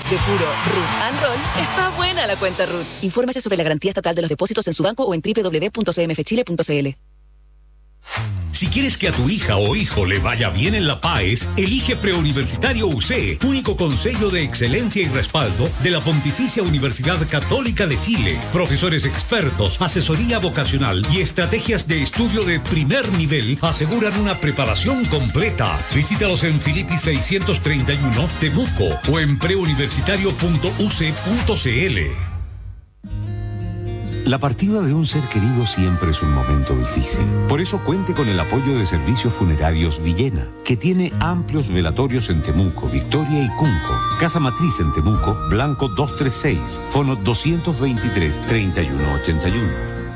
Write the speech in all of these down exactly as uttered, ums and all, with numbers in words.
de puro root and roll, está buena la cuenta R U T. Infórmese sobre la garantía estatal de los depósitos en su banco o en doble u doble u doble u punto c m f chile punto c l. Si quieres que a tu hija o hijo le vaya bien en la PAES, elige Preuniversitario U C, único consejo de excelencia y respaldo de la Pontificia Universidad Católica de Chile. Profesores expertos, asesoría vocacional y estrategias de estudio de primer nivel aseguran una preparación completa. Visítalos en Filippi seiscientos treinta y uno, Temuco, o en preuniversitario punto u c punto c l. La partida de un ser querido siempre es un momento difícil. Por eso cuente con el apoyo de Servicios Funerarios Villena, que tiene amplios velatorios en Temuco, Victoria y Cunco. Casa Matriz en Temuco, Blanco doscientos treinta y seis, fono doscientos veintitrés, treinta y uno ochenta y uno.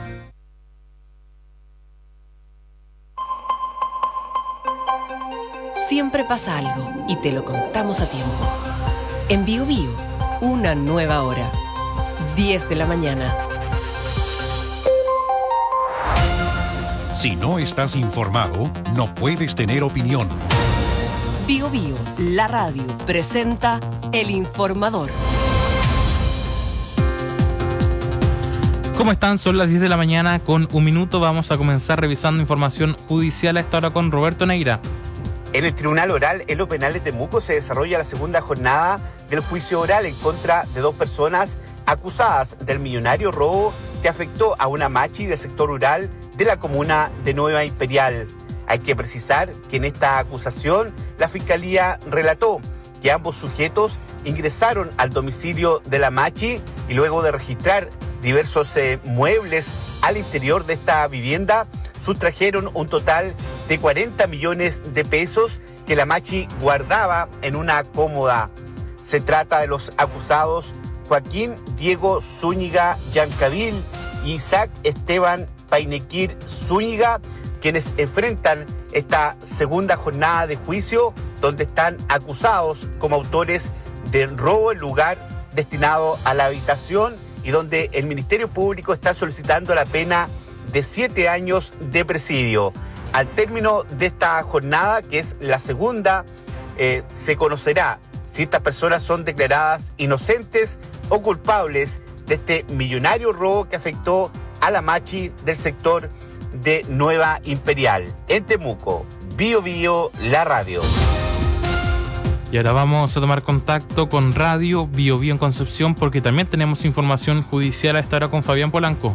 Siempre pasa algo y te lo contamos a tiempo. En Bio Bio, una nueva hora. diez de la mañana. Si no estás informado, no puedes tener opinión. Bio Bio, la radio, presenta El Informador. ¿Cómo están? Son las diez de la mañana con un minuto. Vamos a comenzar revisando información judicial a esta hora con Roberto Neira. En el Tribunal Oral en lo Penal de Temuco se desarrolla la segunda jornada del juicio oral en contra de dos personas acusadas del millonario robo que afectó a una machi del sector rural de la comuna de Nueva Imperial. Hay que precisar que en esta acusación la Fiscalía relató que ambos sujetos ingresaron al domicilio de la machi y luego de registrar diversos eh, muebles al interior de esta vivienda, sustrajeron un total de cuarenta millones de pesos que la machi guardaba en una cómoda. Se trata de los acusados Joaquín Diego Zúñiga Yancavil y Isaac Esteban Painequir Zúñiga, quienes enfrentan esta segunda jornada de juicio donde están acusados como autores de robo en lugar destinado a la habitación y donde el Ministerio Público está solicitando la pena de siete años de presidio. Al término de esta jornada, que es la segunda, eh, se conocerá si estas personas son declaradas inocentes o culpables de este millonario robo que afectó a la machi del sector de Nueva Imperial. En Temuco, Bio Bio, la radio. Y ahora vamos a tomar contacto con Radio Bio Bio en Concepción porque también tenemos información judicial a esta hora con Fabián Polanco.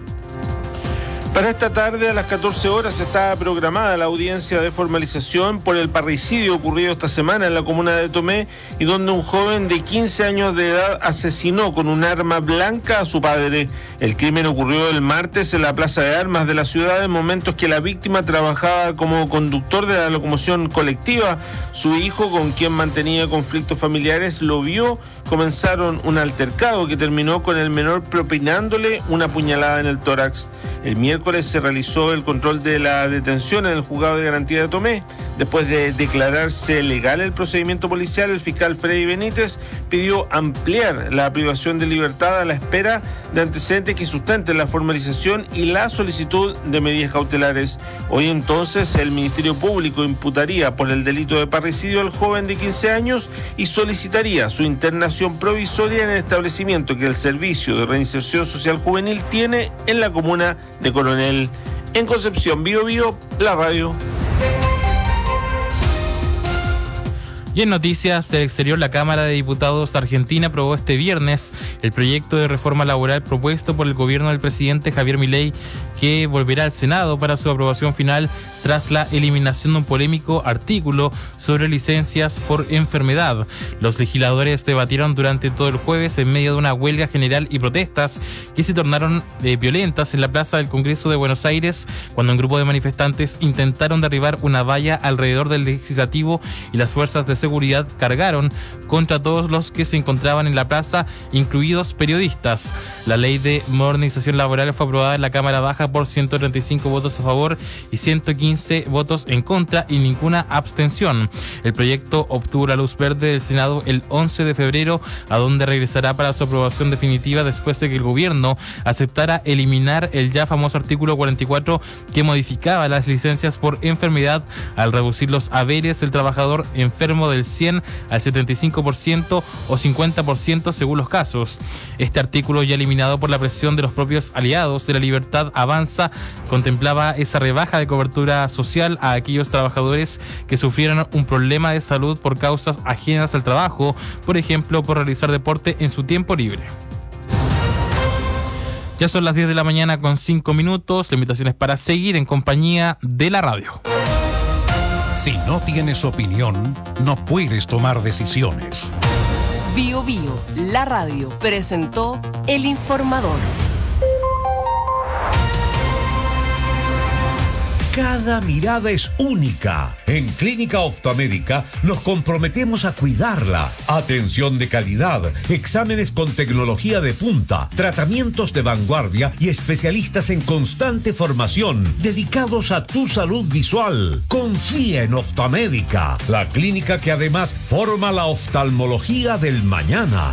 Para esta tarde a las catorce horas está programada la audiencia de formalización por el parricidio ocurrido esta semana en la comuna de Tomé y donde un joven de quince años de edad asesinó con un arma blanca a su padre. El crimen ocurrió el martes en la plaza de armas de la ciudad en momentos que la víctima trabajaba como conductor de la locomoción colectiva. Su hijo, con quien mantenía conflictos familiares, lo vio. Comenzaron un altercado que terminó con el menor propinándole una puñalada en el tórax. El miércoles se realizó el control de la detención en el juzgado de garantía de Tomé. Después de declararse legal el procedimiento policial, el fiscal Freddy Benítez pidió ampliar la privación de libertad a la espera de antecedentes que sustenten la formalización y la solicitud de medidas cautelares. Hoy entonces el Ministerio Público imputaría por el delito de parricidio al joven de quince años y solicitaría su internación provisoria en el establecimiento que el Servicio de Reinserción Social Juvenil tiene en la comuna de Coronel. En Concepción, Bio Bio, la radio. Y en noticias del exterior, la Cámara de Diputados de Argentina aprobó este viernes el proyecto de reforma laboral propuesto por el gobierno del presidente Javier Milei, que volverá al Senado para su aprobación final tras la eliminación de un polémico artículo sobre licencias por enfermedad. Los legisladores debatieron durante todo el jueves en medio de una huelga general y protestas que se tornaron eh, violentas en la plaza del Congreso de Buenos Aires, cuando un grupo de manifestantes intentaron derribar una valla alrededor del legislativo y las fuerzas de seguridad cargaron contra todos los que se encontraban en la plaza, incluidos periodistas. La ley de modernización laboral fue aprobada en la Cámara Baja por ciento treinta y cinco votos a favor y ciento quince votos en contra y ninguna abstención. El proyecto obtuvo la luz verde del Senado el once de febrero, a donde regresará para su aprobación definitiva después de que el gobierno aceptara eliminar el ya famoso artículo cuarenta y cuatro que modificaba las licencias por enfermedad al reducir los haberes del trabajador enfermo pasando del cien al setenta y cinco por ciento o cincuenta por ciento según los casos. Este artículo, ya eliminado por la presión de los propios aliados de la Libertad Avanza, contemplaba esa rebaja de cobertura social a aquellos trabajadores que sufrieran un problema de salud por causas ajenas al trabajo, por ejemplo, por realizar deporte en su tiempo libre. Ya son las diez de la mañana con cinco minutos. La invitación es para seguir en compañía de la radio. Si no tienes opinión, no puedes tomar decisiones. Bio Bio, la radio, presentó El Informador. Cada mirada es única. En Clínica Optomédica nos comprometemos a cuidarla. Atención de calidad, exámenes con tecnología de punta, tratamientos de vanguardia y especialistas en constante formación dedicados a tu salud visual. Confía en Optomédica, la clínica que además forma la oftalmología del mañana.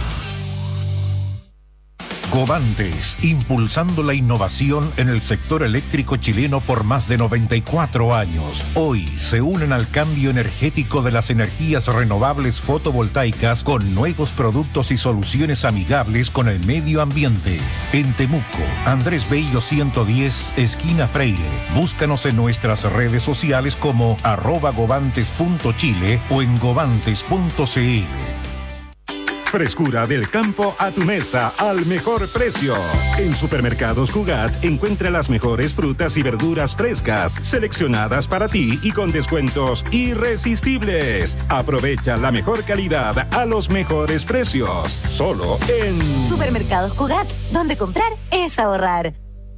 Covantes, impulsando la innovación en el sector eléctrico chileno por más de noventa y cuatro años. Hoy se unen al cambio energético de las energías renovables fotovoltaicas con nuevos productos y soluciones amigables con el medio ambiente. En Temuco, Andrés Bello ciento diez, esquina Freire. Búscanos en nuestras redes sociales como arroba govantes punto chile o en govantes punto cl. Frescura del campo a tu mesa al mejor precio. En Supermercados Cugat encuentra las mejores frutas y verduras frescas, seleccionadas para ti y con descuentos irresistibles. Aprovecha la mejor calidad a los mejores precios. Solo en Supermercados Cugat, donde comprar es ahorrar.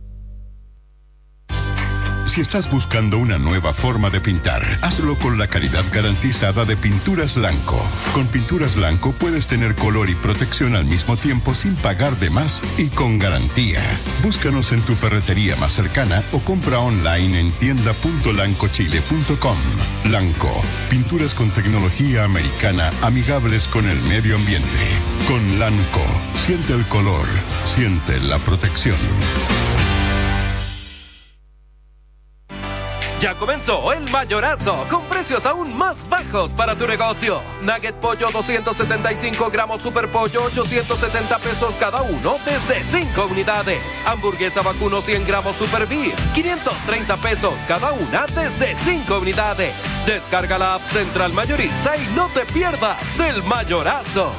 Si estás buscando una nueva forma de pintar, hazlo con la calidad garantizada de Pinturas Lanco. Con Pinturas Lanco puedes tener color y protección al mismo tiempo sin pagar de más y con garantía. Búscanos en tu ferretería más cercana o compra online en tienda punto lanco chile punto com. Lanco, pinturas con tecnología americana amigables con el medio ambiente. Con Lanco, siente el color, siente la protección. Ya comenzó el mayorazo, con precios aún más bajos para tu negocio. Nugget pollo doscientos setenta y cinco gramos Super Pollo, ochocientos setenta pesos cada uno desde cinco unidades. Hamburguesa vacuno cien gramos Super Beef, quinientos treinta pesos cada una desde cinco unidades. Descarga la app Central Mayorista y no te pierdas el mayorazo.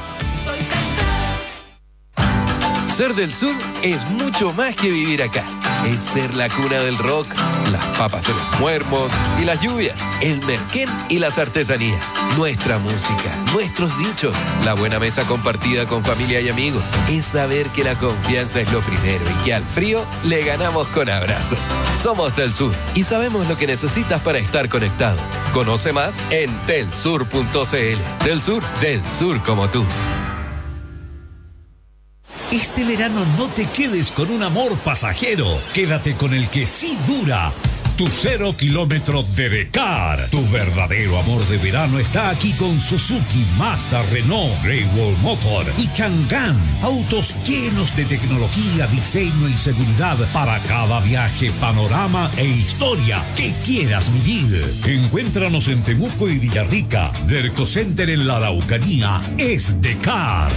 Ser del sur es mucho más que vivir acá. Es ser la cuna del rock, las papas de los muermos y las lluvias, el merquén y las artesanías, nuestra música, nuestros dichos, la buena mesa compartida con familia y amigos. Es saber que la confianza es lo primero y que al frío le ganamos con abrazos. Somos del sur y sabemos lo que necesitas para estar conectado. Conoce más en telsur punto cl. Del sur, del sur como tú. Este verano no te quedes con un amor pasajero. Quédate con el que sí dura. Tu cero kilómetro de Decar. Tu verdadero amor de verano está aquí con Suzuki, Mazda, Renault, Great Wall Motor y Chang'an. Autos llenos de tecnología, diseño y seguridad para cada viaje, panorama e historia que quieras vivir. Encuéntranos en Temuco y Villarrica. Derco Center en la Araucanía es Decar.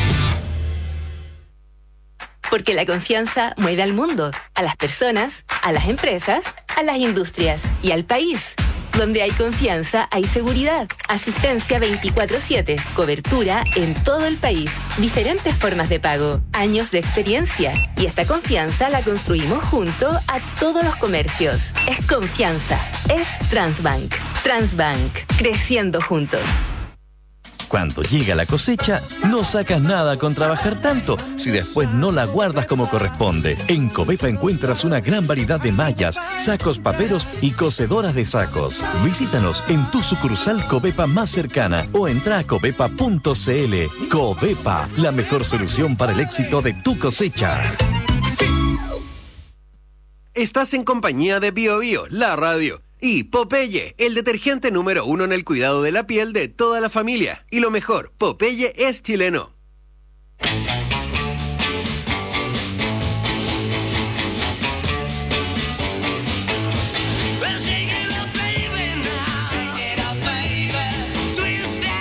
Porque la confianza mueve al mundo, a las personas, a las empresas, a las industrias y al país. Donde hay confianza, hay seguridad. Asistencia veinticuatro siete. Cobertura en todo el país. Diferentes formas de pago. Años de experiencia. Y esta confianza la construimos junto a todos los comercios. Es confianza. Es Transbank. Transbank. Creciendo juntos. Cuando llega la cosecha, no sacas nada con trabajar tanto si después no la guardas como corresponde. En Covepa encuentras una gran variedad de mallas, sacos paperos y cosedoras de sacos. Visítanos en tu sucursal Covepa más cercana o entra a covepa punto cl. Covepa, la mejor solución para el éxito de tu cosecha. Estás en compañía de Bio Bio, la radio. Y Popeye, el detergente número uno en el cuidado de la piel de toda la familia. Y lo mejor, Popeye es chileno. Well, shake it up, baby, now. Shake it up, baby. Twist it.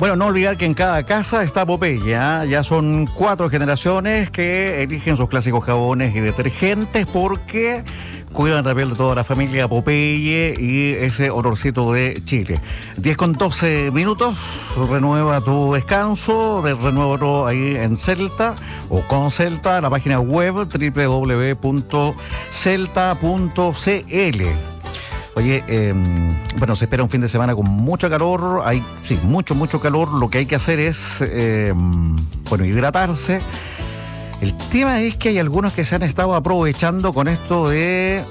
Bueno, no olvidar que en cada casa está Popeye, ¿eh? Ya son cuatro generaciones que eligen sus clásicos jabones y detergentes porque cuidan también de toda la familia Popeye y ese olorcito de Chile. diez con doce minutos, renueva tu descanso, de renuevo ahí en Celta o con Celta, la página web doble u doble u doble u punto celta punto c l. Oye, eh, bueno, se espera un fin de semana con mucho calor, hay, sí, mucho, mucho calor. Lo que hay que hacer es, eh, bueno, hidratarse. El tema es que hay algunos que se han estado aprovechando con esto de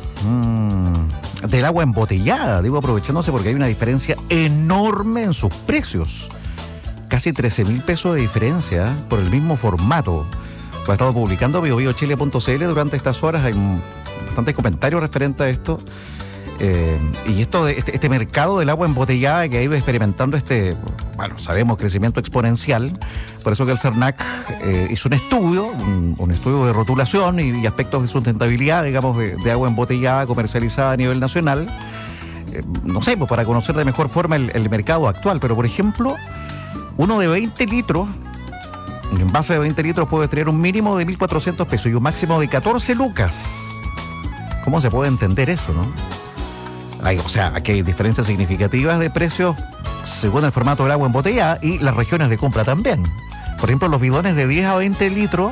mmm, del agua embotellada. Digo aprovechándose porque hay una diferencia enorme en sus precios. Casi trece mil pesos de diferencia, ¿eh? Por el mismo formato. Lo ha estado publicando bio bio chile punto c l durante estas horas. Hay bastantes comentarios referentes a esto. Eh, y esto de este, este mercado del agua embotellada que ha ido experimentando este, bueno, sabemos, crecimiento exponencial. Por eso que el CERNAC eh, hizo un estudio, un, un estudio de rotulación y, y aspectos de sustentabilidad, digamos, de, de agua embotellada comercializada a nivel nacional. Eh, no sé, pues para conocer de mejor forma el, el mercado actual. Pero, por ejemplo, uno de veinte litros, en base de veinte litros puede tener un mínimo de mil cuatrocientos pesos y un máximo de catorce lucas. ¿Cómo se puede entender eso, no? Hay, o sea, aquí hay diferencias significativas de precios según el formato del agua embotellada y las regiones de compra también. Por ejemplo, los bidones de diez a veinte litros,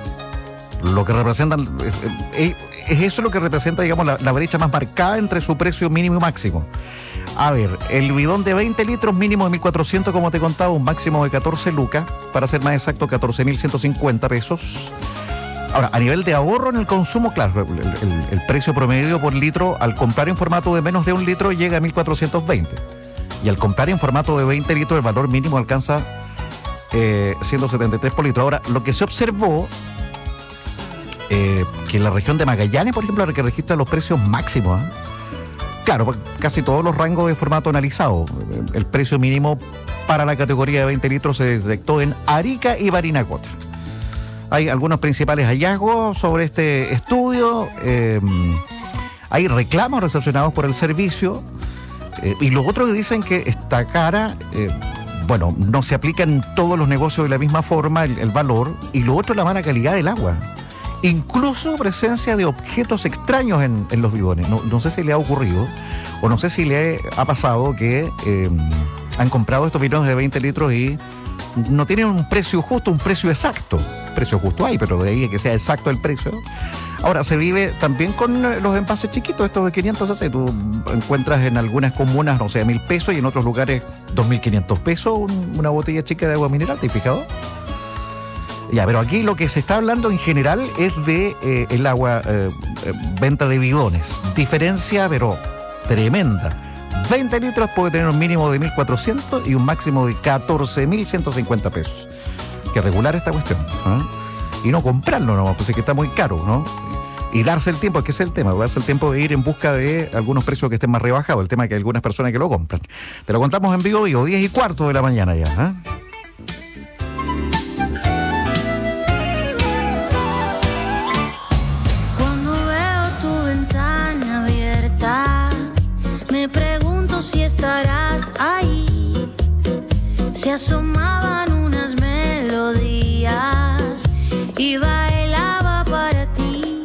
lo que representan, es, es eso lo que representa, digamos, la, la brecha más marcada entre su precio mínimo y máximo. A ver, el bidón de veinte litros mínimo de mil cuatrocientos, como te contaba, un máximo de catorce lucas, para ser más exacto, catorce mil ciento cincuenta pesos. Ahora, a nivel de ahorro en el consumo, claro, el, el, el precio promedio por litro al comprar en formato de menos de un litro llega a mil cuatrocientos veinte. Y al comprar en formato de veinte litros el valor mínimo alcanza eh, ciento setenta y tres por litro. Ahora, lo que se observó, eh, que en la región de Magallanes, por ejemplo, la que registra los precios máximos, ¿eh? Claro, casi todos los rangos de formato analizado. El precio mínimo para la categoría de veinte litros se detectó en Arica y Parinacota. Hay algunos principales hallazgos sobre este estudio. Eh, hay reclamos recepcionados por el servicio. Eh, y los otros dicen que esta cara, eh, bueno, no se aplica en todos los negocios de la misma forma el, el valor. Y lo otro, la mala calidad del agua. Incluso presencia de objetos extraños en, en los bidones. No, no sé si le ha ocurrido o no sé si le ha pasado que eh, han comprado estos bidones de veinte litros y no tienen un precio justo, un precio exacto. Precio justo hay, pero de ahí a que sea exacto el precio. Ahora, se vive también con los envases chiquitos, estos de quinientos cc. Tú encuentras en algunas comunas, no sé, mil pesos y en otros lugares dos mil quinientos pesos un, una botella chica de agua mineral, ¿te has fijado? Ya, pero aquí lo que se está hablando en general es de eh, el agua, eh, eh, venta de bidones. Diferencia, pero tremenda. veinte litros puede tener un mínimo de mil cuatrocientos y un máximo de catorce mil ciento cincuenta pesos. Que regular esta cuestión, ¿eh? Y no comprarlo nomás, pues es que está muy caro, ¿no? Y darse el tiempo, es que ese es el tema, darse el tiempo de ir en busca de algunos precios que estén más rebajados, el tema es que hay algunas personas que lo compran. Te lo contamos en vivo, vivo, diez y cuarto de la mañana ya, ¿eh? Cuando veo tu ventana abierta, me pregunto si estarás ahí. Se asomaban unas melodías y bailaba para ti.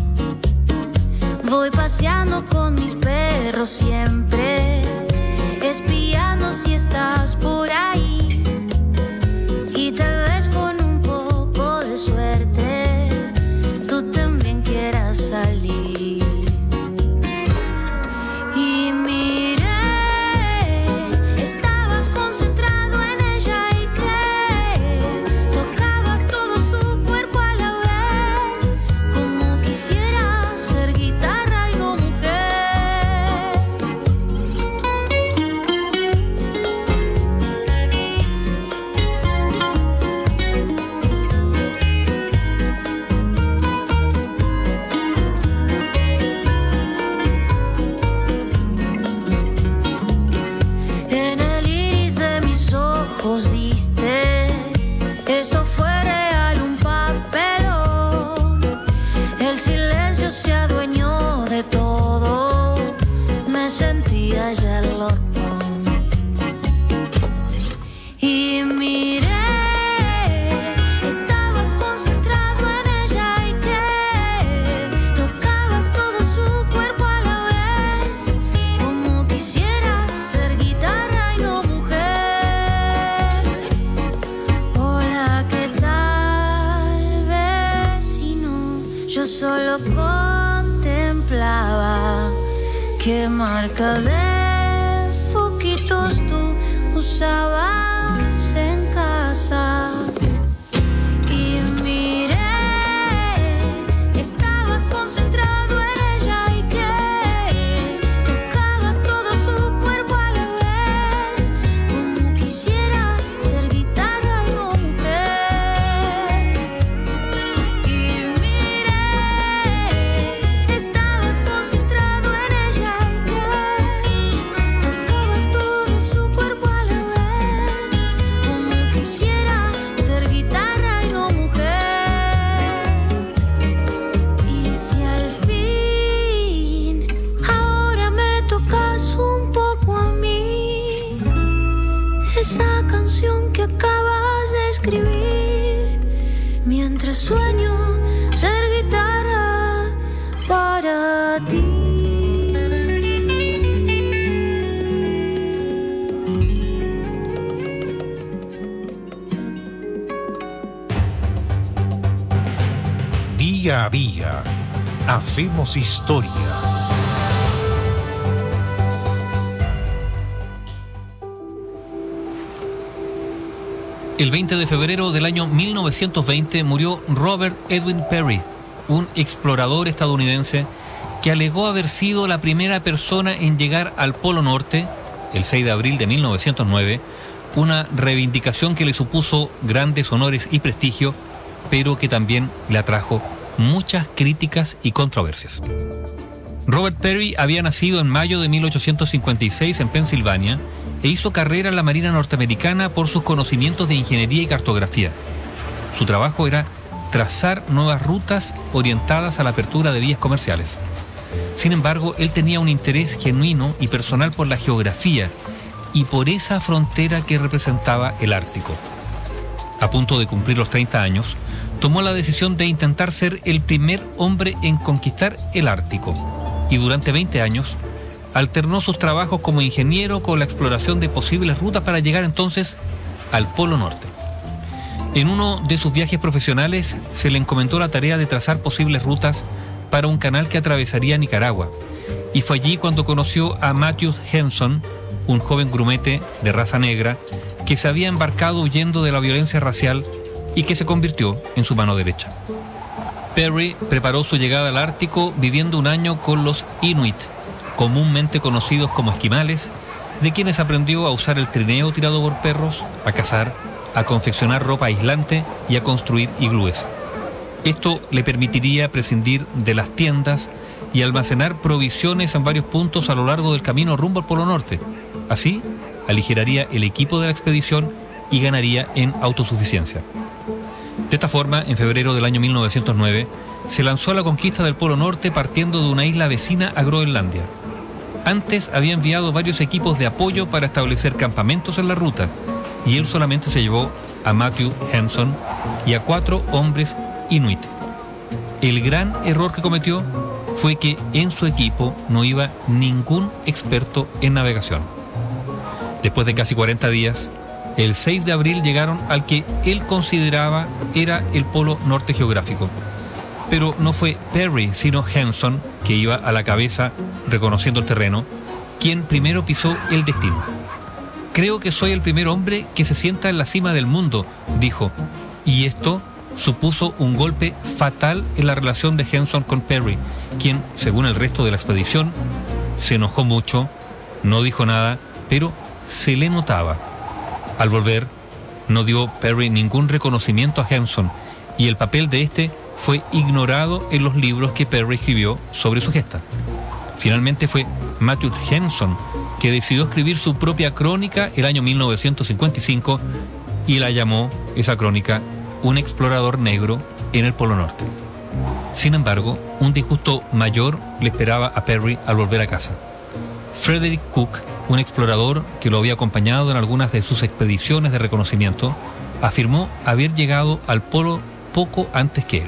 Voy paseando con mis perros siempre, espiando si estás por ahí. Y tal vez con un poco de suerte tú también quieras salir. Y miré, estabas concentrado en ella y que tocabas todo su cuerpo a la vez, como quisiera ser guitarra y no mujer. En el iris de mis ojos diste, esto fue real, un papelón. El silencio se adueñó de todo, me sentía Sherlock Holmes. ¿Qué marca de foquitos tú usabas en casa? Y miré, estabas concentrado en ella y que tocabas todo su cuerpo a la vez, como quisiera ser guitarra y no mujer. Y miré, estabas concentrado en ella y que tocabas todo su cuerpo a la vez, como quisiera ser guitarra y no mujer. Y si al fin ahora me tocas un poco a mí, esa canción que acabas de escribir, mientras sueño ser guitarra para ti. Día a día, hacemos historia. El veinte de febrero del año mil novecientos veinte murió Robert Edwin Peary, un explorador estadounidense que alegó haber sido la primera persona en llegar al Polo Norte el seis de abril de mil novecientos nueve, una reivindicación que le supuso grandes honores y prestigio, pero que también le atrajo muchas críticas y controversias. Robert Peary había nacido en mayo de mil ochocientos cincuenta y seis en Pensilvania e hizo carrera en la Marina norteamericana por sus conocimientos de ingeniería y cartografía. Su trabajo era trazar nuevas rutas orientadas a la apertura de vías comerciales. Sin embargo, él tenía un interés genuino y personal por la geografía y por esa frontera que representaba el Ártico. A punto de cumplir los treinta años, tomó la decisión de intentar ser el primer hombre en conquistar el Ártico y durante veinte años alternó sus trabajos como ingeniero con la exploración de posibles rutas para llegar entonces al Polo Norte. En uno de sus viajes profesionales se le encomendó la tarea de trazar posibles rutas para un canal que atravesaría Nicaragua, y fue allí cuando conoció a Matthew Henson, un joven grumete de raza negra que se había embarcado huyendo de la violencia racial y que se convirtió en su mano derecha. Peary preparó su llegada al Ártico viviendo un año con los Inuit, comúnmente conocidos como esquimales, de quienes aprendió a usar el trineo tirado por perros, a cazar, a confeccionar ropa aislante y a construir iglúes. Esto le permitiría prescindir de las tiendas y almacenar provisiones en varios puntos a lo largo del camino rumbo al Polo Norte. Así, aligeraría el equipo de la expedición y ganaría en autosuficiencia. De esta forma, en febrero del año mil novecientos nueve, se lanzó a la conquista del Polo Norte partiendo de una isla vecina a Groenlandia. Antes había enviado varios equipos de apoyo para establecer campamentos en la ruta, y él solamente se llevó a Matthew Henson y a cuatro hombres Inuit. El gran error que cometió fue que en su equipo no iba ningún experto en navegación. Después de casi cuarenta días, el seis de abril llegaron al que él consideraba era el Polo Norte geográfico. Pero no fue Peary, sino Henson, que iba a la cabeza reconociendo el terreno, quien primero pisó el destino. Creo que soy el primer hombre que se sienta en la cima del mundo, dijo, y esto supuso un golpe fatal en la relación de Henson con Peary, quien, según el resto de la expedición, se enojó mucho, no dijo nada, pero se le notaba. Al volver, no dio Peary ningún reconocimiento a Henson, y el papel de este fue ignorado en los libros que Peary escribió sobre su gesta. Finalmente fue Matthew Henson que decidió escribir su propia crónica el año mil novecientos cincuenta y cinco y la llamó, esa crónica, Un explorador negro en el Polo Norte. Sin embargo, un disgusto mayor le esperaba a Peary al volver a casa. Frederick Cook, un explorador que lo había acompañado en algunas de sus expediciones de reconocimiento, afirmó haber llegado al polo poco antes que él.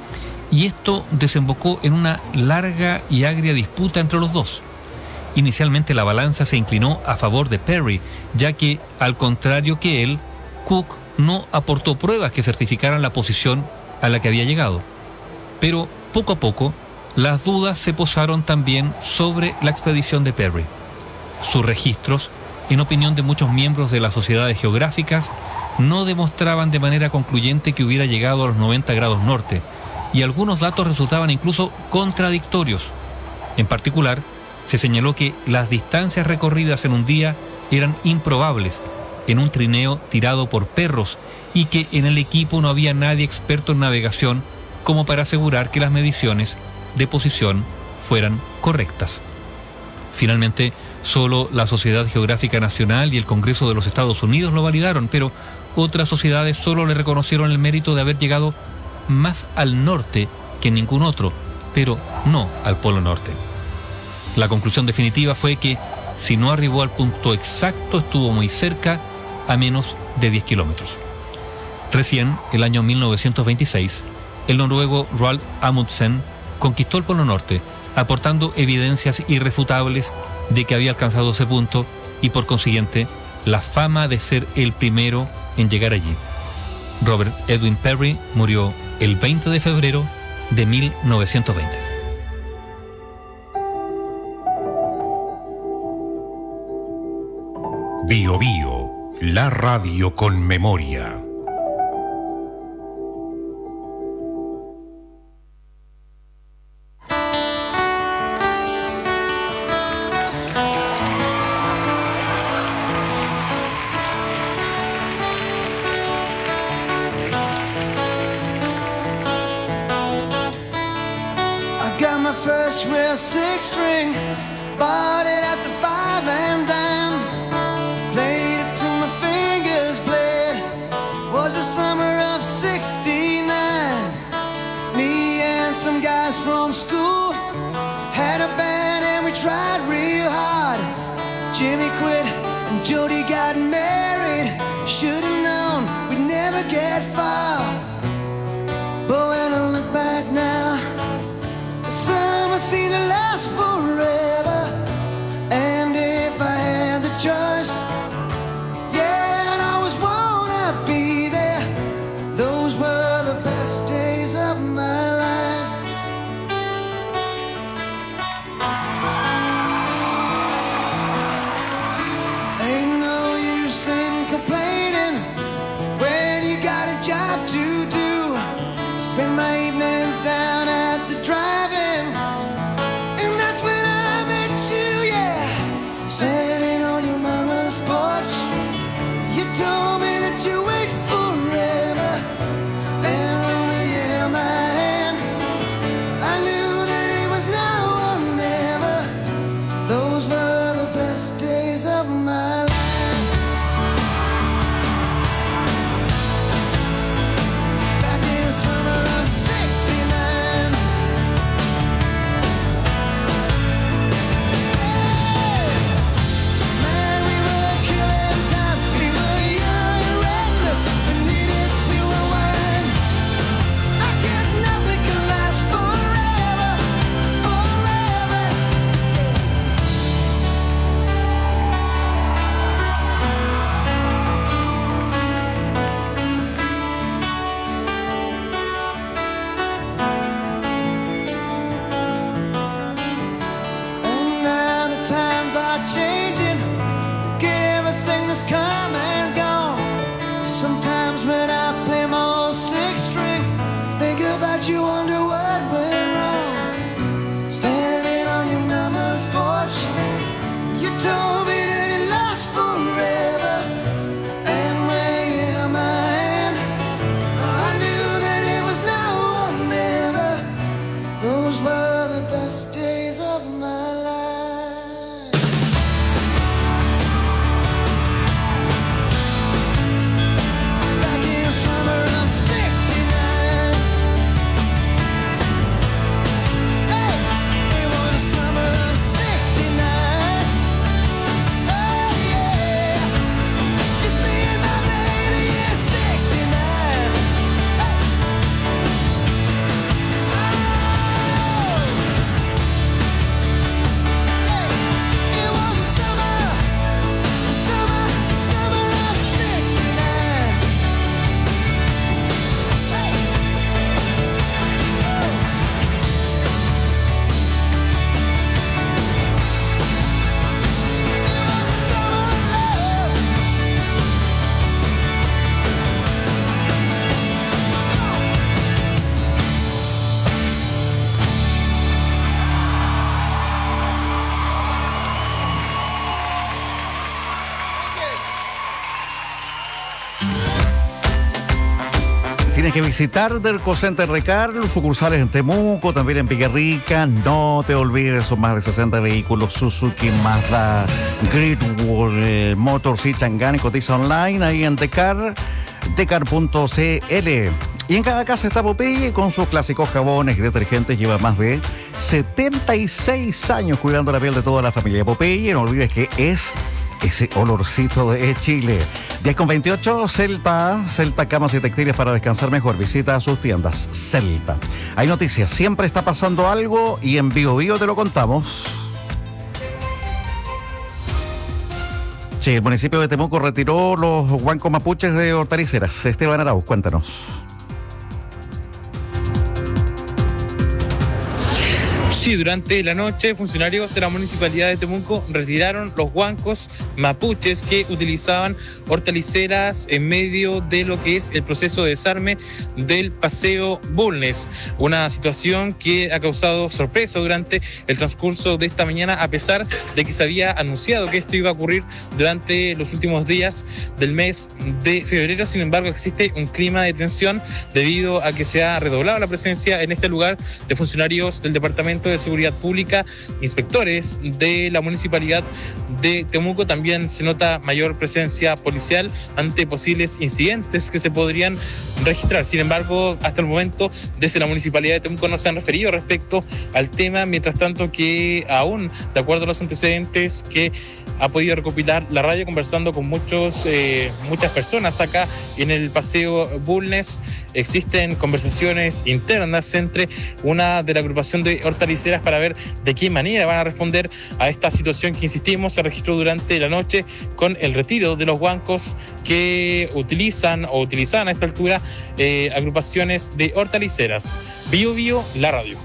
Y esto desembocó en una larga y agria disputa entre los dos. Inicialmente la balanza se inclinó a favor de Peary, ya que, al contrario que él, Cook no aportó pruebas que certificaran la posición a la que había llegado. Pero poco a poco, las dudas se posaron también sobre la expedición de Peary. Sus registros, en opinión de muchos miembros de las sociedades geográficas, no demostraban de manera concluyente que hubiera llegado a los noventa grados norte, y algunos datos resultaban incluso contradictorios. En particular, se señaló que las distancias recorridas en un día eran improbables en un trineo tirado por perros y que en el equipo no había nadie experto en navegación como para asegurar que las mediciones de posición fueran correctas. Finalmente, solo la Sociedad Geográfica Nacional y el Congreso de los Estados Unidos lo validaron, pero otras sociedades solo le reconocieron el mérito de haber llegado más al norte que ningún otro, pero no al Polo Norte. La conclusión definitiva fue que, si no arribó al punto exacto, estuvo muy cerca, a menos de diez kilómetros. Recién, el año mil novecientos veintiséis, el noruego Roald Amundsen conquistó el Polo Norte, aportando evidencias irrefutables de que había alcanzado ese punto y, por consiguiente, la fama de ser el primero en llegar allí. Robert Edwin Peary murió el veinte de febrero de mil novecientos veinte. Bio Bio, la radio con memoria. First real six string, bought it at the five and dime. Played it till my fingers bled. Was the summer of sixty-nine. Me and some guys from school had a band and we tried real hard. Jimmy quit and Jody got married. Should've known we'd never get far. But when I look back now, summer seemed to last forever. And if I had the choice, yeah, I'd always wanna be there. Those were the best days of my life. Ain't no use tienes que visitar Derco Center de Carlos, sucursales en Temuco, también en Villarrica. No te olvides, son más de sesenta vehículos Suzuki, Mazda, Great Wall eh, Motors y Changani. Cotiza online ahí en Tecar, tecar punto c l. Y en cada casa está Popeye con sus clásicos jabones y detergentes. Lleva más de setenta y seis años cuidando la piel de toda la familia Popeye. No olvides que es ese olorcito de Chile. diez con veintiocho, Celta, Celta Camas y Textiles para descansar mejor. Visita sus tiendas Celta. Hay noticias, siempre está pasando algo y en Bio Bio te lo contamos. Sí, el municipio de Temuco retiró los huancos mapuches de hortaliceras. Esteban Arauz, cuéntanos. Sí, durante la noche, funcionarios de la Municipalidad de Temuco retiraron los huancos mapuches que utilizaban hortaliceras en medio de lo que es el proceso de desarme del Paseo Bulnes. Una situación que ha causado sorpresa durante el transcurso de esta mañana, a pesar de que se había anunciado que esto iba a ocurrir durante los últimos días del mes de febrero. Sin embargo, existe un clima de tensión debido a que se ha redoblado la presencia en este lugar de funcionarios del Departamento de Seguridad Pública, inspectores de la Municipalidad de Temuco. También se nota mayor presencia policial ante posibles incidentes que se podrían registrar. Sin embargo, hasta el momento, desde la Municipalidad de Temuco no se han referido respecto al tema, mientras tanto que aún, de acuerdo a los antecedentes que ha podido recopilar la radio conversando con muchos, eh, muchas personas acá en el Paseo Bulnes, existen conversaciones internas entre una de la agrupación de hortaliceras para ver de qué manera van a responder a esta situación que, insistimos, se registró durante la noche con el retiro de los huancos que utilizan o utilizaban a esta altura eh, agrupaciones de hortaliceras. Bio Bio, la radio.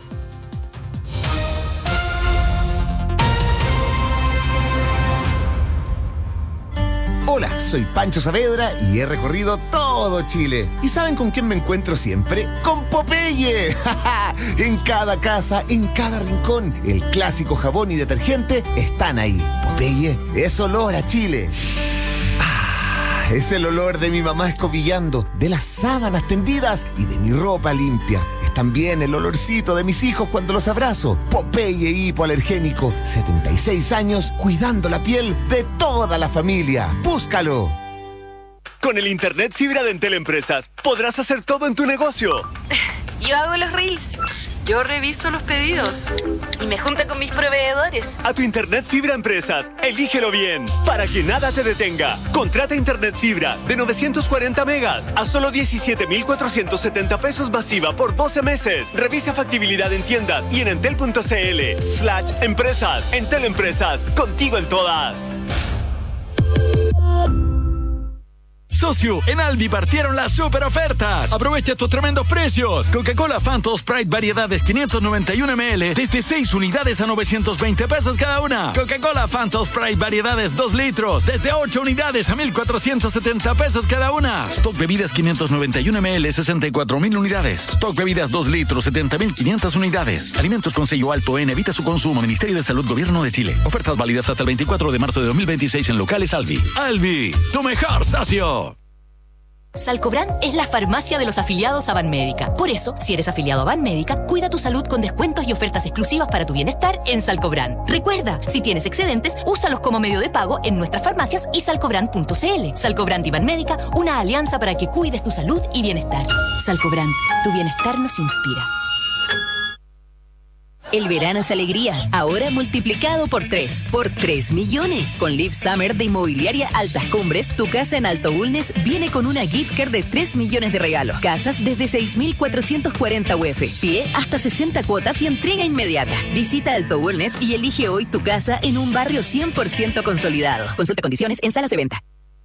Hola, soy Pancho Saavedra y he recorrido todo Chile. ¿Y saben con quién me encuentro siempre? ¡Con Popeye! En cada casa, en cada rincón, el clásico jabón y detergente están ahí. Popeye es olor a Chile. Ah, es el olor de mi mamá escobillando, de las sábanas tendidas y de mi ropa limpia. Es también el olorcito de mis hijos cuando los abrazo. Popeye hipoalergénico, setenta y seis años cuidando la piel de toda la familia. ¡Búscalo! Con el internet fibra de Entel Empresas podrás hacer todo en tu negocio. Yo hago los reels. Yo reviso los pedidos. Y me junto con mis proveedores. A tu internet fibra Empresas, elígelo bien, para que nada te detenga. Contrata internet fibra de novecientos cuarenta megas a solo diecisiete mil cuatrocientos setenta pesos masiva por doce meses. Revisa factibilidad en tiendas y en entel.cl slash empresas. Entel Empresas, contigo en todas. Socio, en Aldi partieron las super ofertas. Aprovecha estos tremendos precios. Coca-Cola Phantom Sprite variedades quinientos noventa y uno mililitros desde seis unidades a novecientos veinte pesos cada una. Coca-Cola Phantom Sprite variedades dos litros desde ocho unidades a mil cuatrocientos setenta pesos cada una. Stock bebidas quinientos noventa y uno mililitros sesenta y cuatro mil unidades. Stock bebidas dos litros setenta mil quinientas unidades. Alimentos con sello alto en, evita su consumo. Ministerio de Salud, Gobierno de Chile. Ofertas válidas hasta el veinticuatro de marzo de dos mil veintiséis en locales Aldi. Aldi, tu mejor socio. Salcobrand es la farmacia de los afiliados a Banmédica. Por eso, si eres afiliado a Banmédica, cuida tu salud con descuentos y ofertas exclusivas para tu bienestar en Salcobrand. Recuerda, si tienes excedentes, úsalos como medio de pago en nuestras farmacias y salcobrand punto c l. Salcobrand y Banmédica, una alianza para que cuides tu salud y bienestar. Salcobrand, tu bienestar nos inspira. El verano es alegría, ahora multiplicado por tres, por tres millones. Con Live Summer de Inmobiliaria Altas Cumbres, tu casa en Alto Bulnes viene con una gift card de tres millones de regalos. Casas desde seis mil cuatrocientos cuarenta U F, pie hasta sesenta cuotas y entrega inmediata. Visita Alto Bulnes y elige hoy tu casa en un barrio cien por ciento consolidado. Consulta condiciones en salas de venta.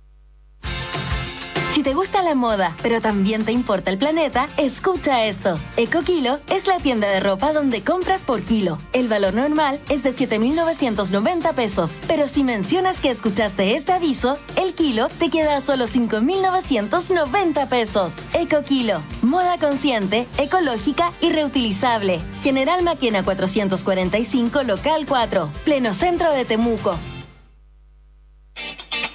Si te gusta la moda, pero también te importa el planeta, escucha esto. EcoKilo es la tienda de ropa donde compras por kilo. El valor normal es de siete mil novecientos noventa pesos, pero si mencionas que escuchaste este aviso, el kilo te queda a solo cinco mil novecientos noventa pesos. EcoKilo, moda consciente, ecológica y reutilizable. General Maquena cuatrocientos cuarenta y cinco, local cuatro, pleno centro de Temuco.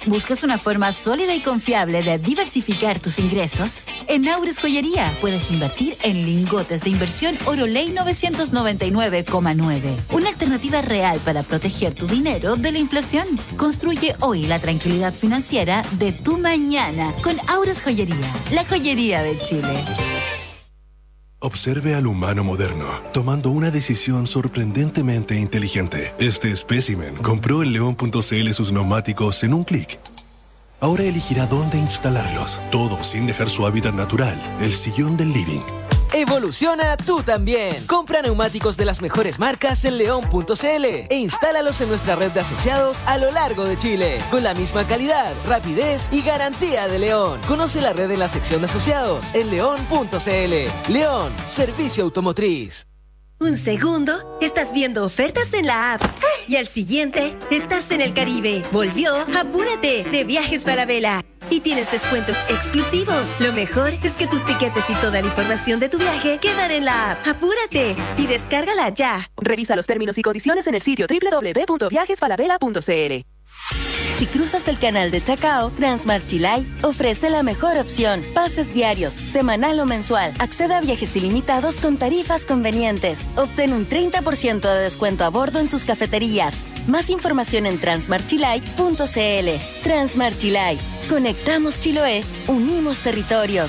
¿Buscas una forma sólida y confiable de diversificar tus ingresos? En Aures Joyería puedes invertir en lingotes de inversión Oroley novecientos noventa y nueve coma nueve. Una alternativa real para proteger tu dinero de la inflación. Construye hoy la tranquilidad financiera de tu mañana con Aures Joyería, la joyería de Chile. Observe al humano moderno, tomando una decisión sorprendentemente inteligente. Este espécimen compró en león punto c l sus neumáticos en un clic. Ahora elegirá dónde instalarlos, todo sin dejar su hábitat natural, el sillón del living. Evoluciona tú también. Compra neumáticos de las mejores marcas en león punto c l e instálalos en nuestra red de asociados a lo largo de Chile, con la misma calidad, rapidez y garantía de León. Conoce la red en la sección de asociados en león punto c l. León, servicio automotriz. Un segundo, estás viendo ofertas en la app. Y al siguiente, estás en el Caribe. Volvió Apúrate de Viajes Falabella. Y tienes descuentos exclusivos. Lo mejor es que tus tiquetes y toda la información de tu viaje quedan en la app. ¡Apúrate! Y descárgala ya. Revisa los términos y condiciones en el sitio doble u doble u doble u punto viajes falabella punto c l. Si cruzas el canal de Chacao, Transmart Chilay ofrece la mejor opción. Pases diarios, semanal o mensual. Accede a viajes ilimitados con tarifas convenientes. Obtén un treinta por ciento de descuento a bordo en sus cafeterías. Más información en transmart chilay punto c l. Transmart Chilay. Conectamos Chiloé, unimos territorios.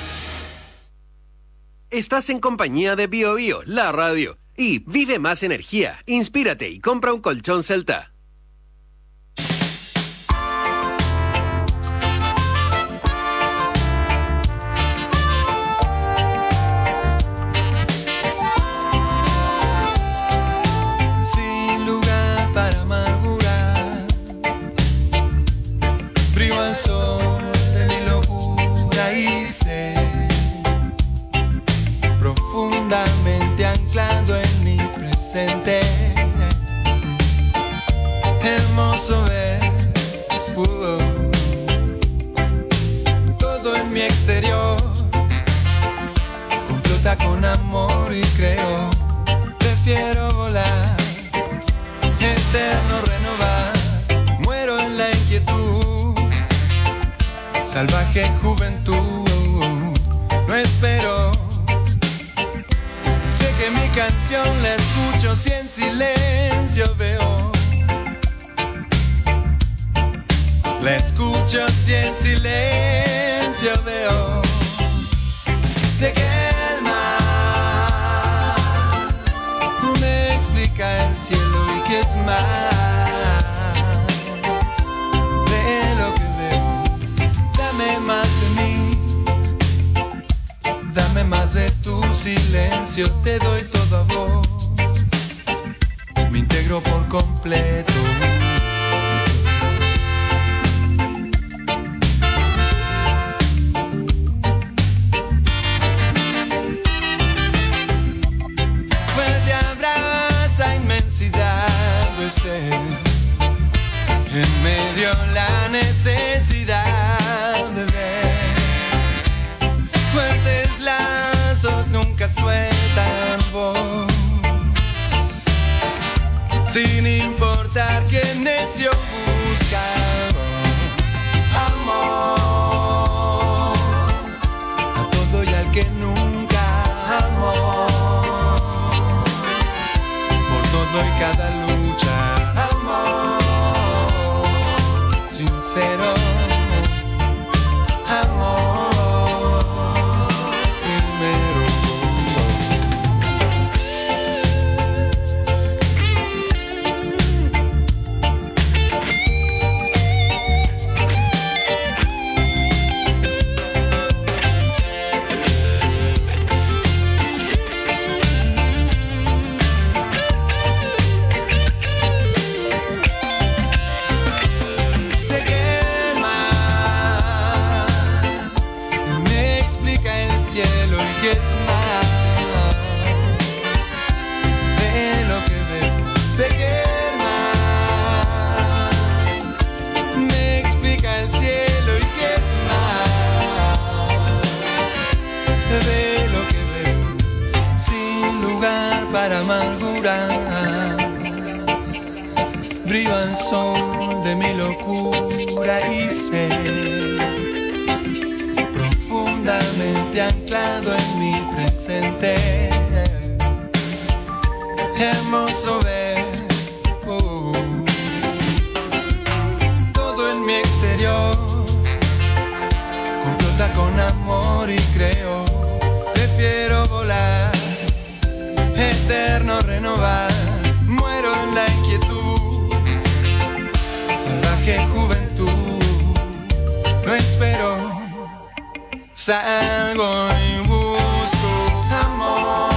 Estás en compañía de Bio Bio, la radio. Y vive más energía, inspírate y compra un colchón Celta. De mi locura y sé, profundamente anclado en mi presente, hermoso ver uh, todo en mi exterior, complota con amor y creo, prefiero volar, eterno renovar, muero en la inquietud. Salvaje juventud, no espero. Sé que mi canción la escucho si en silencio veo. La escucho si en silencio veo. Sé que el mar me explica el cielo y que es más de lo que dame más de mí, dame más de tu silencio, te doy todo a vos, me integro por completo. Fuerte abraza inmensidad de ser, en medio la necesidad. Fuertes lazos nunca sueltan voz, sin importar qué necio busca amor, a todo y al que nunca amó, por todo y cada lucha, amor sincero. mi locura y sé, profundamente anclado en mi presente, hermoso ver oh, todo en mi exterior complota con amor y creo, prefiero volar, eterno renovar, muero en la inquietud, salvaje juventud, no espero, salgo y busco amor.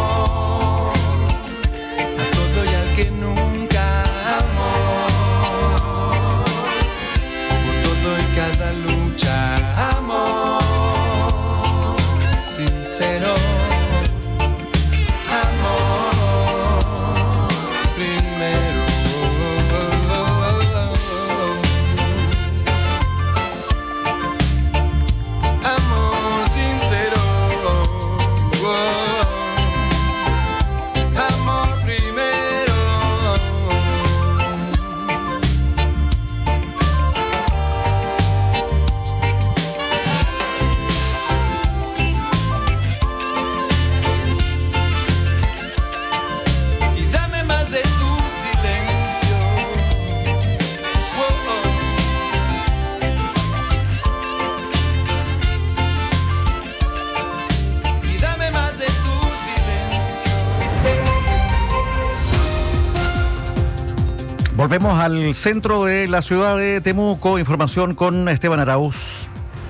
Volvemos al centro de la ciudad de Temuco. Información con Esteban Arauz.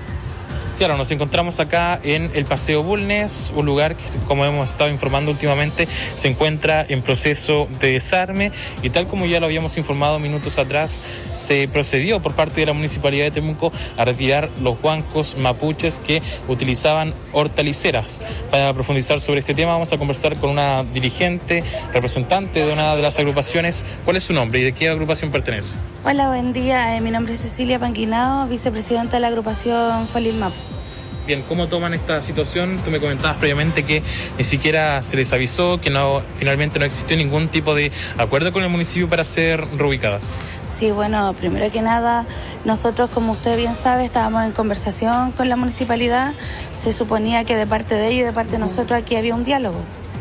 Claro, nos encontramos acá en el Paseo Bulnes, un lugar que, como hemos estado informando últimamente, se encuentra en proceso de desarme y tal como ya lo habíamos informado minutos atrás, se procedió por parte de la Municipalidad de Temuco a retirar los huancos mapuches que utilizaban hortaliceras. Para profundizar sobre este tema vamos a conversar con una dirigente, representante de una de las agrupaciones. ¿Cuál es su nombre y de qué agrupación pertenece? Hola, buen día. Eh, mi nombre es Cecilia Panguinao, vicepresidenta de la agrupación Folil Mapu. Bien, ¿cómo toman esta situación? Tú me comentabas previamente que ni siquiera se les avisó, que no finalmente no existió ningún tipo de acuerdo con el municipio para ser reubicadas. Sí, bueno, primero que nada, nosotros, como usted bien sabe, estábamos en conversación con la municipalidad. Se suponía que de parte de ellos y de parte de nosotros aquí había un diálogo,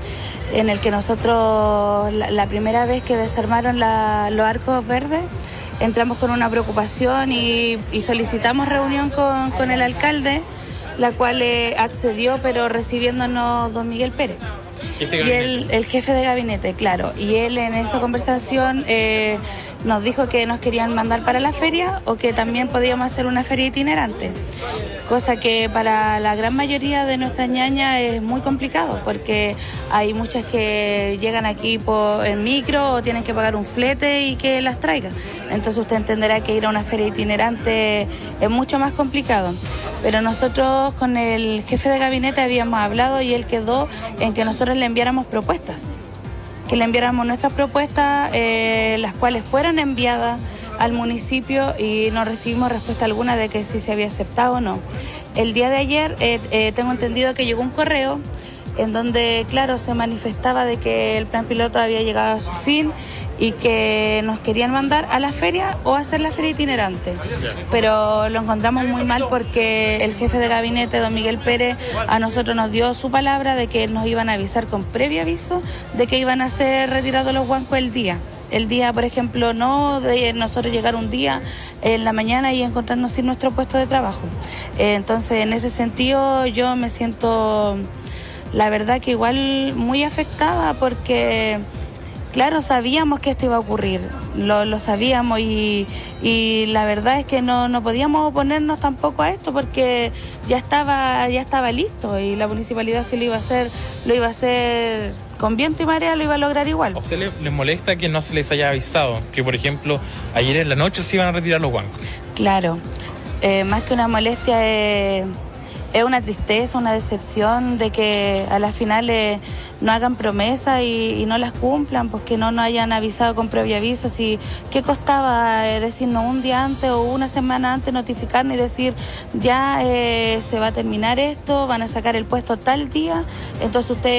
en el que nosotros, la, la primera vez que desarmaron la, los arcos verdes, entramos con una preocupación y, y solicitamos reunión con, con el alcalde, la cual eh, accedió, pero recibiéndonos don Miguel Pérez. Y él, el jefe de gabinete, claro. Y él en esa conversación eh, nos dijo que nos querían mandar para la feria o que también podíamos hacer una feria itinerante. Cosa que para la gran mayoría de nuestras ñañas es muy complicado porque hay muchas que llegan aquí por, en micro o tienen que pagar un flete y que las traigan. Entonces usted entenderá que ir a una feria itinerante es mucho más complicado. Pero nosotros con el jefe de gabinete habíamos hablado y él quedó en que nosotros le enviáramos propuestas. Que le enviáramos nuestras propuestas, eh, las cuales fueron enviadas al municipio y no recibimos respuesta alguna de que si se había aceptado o no. El día de ayer eh, eh, tengo entendido que llegó un correo en donde, claro, se manifestaba de que el plan piloto había llegado a su fin y que nos querían mandar a la feria o hacer la feria itinerante. Pero lo encontramos muy mal porque el jefe de gabinete, don Miguel Pérez, a nosotros nos dio su palabra de que nos iban a avisar con previo aviso de que iban a ser retirados los huancos el día. El día, por ejemplo, no de nosotros llegar un día en la mañana y encontrarnos sin nuestro puesto de trabajo. Eh, entonces, en ese sentido, yo me siento, la verdad, que igual muy afectada porque, claro, sabíamos que esto iba a ocurrir, lo, lo sabíamos y, y la verdad es que no, no podíamos oponernos tampoco a esto porque ya estaba, ya estaba listo y la municipalidad se lo iba a hacer, lo iba a hacer con viento y marea, lo iba a lograr igual. ¿A usted le, les molesta que no se les haya avisado? Que, por ejemplo, ayer en la noche se iban a retirar los huancos. Claro, eh, más que una molestia es, es una tristeza, una decepción de que a las finales no hagan promesas y, y no las cumplan, pues que no nos hayan avisado con previo aviso. Si, ¿qué costaba eh, decirnos un día antes o una semana antes notificarnos y decir ya eh, se va a terminar esto, van a sacar el puesto tal día, entonces ustedes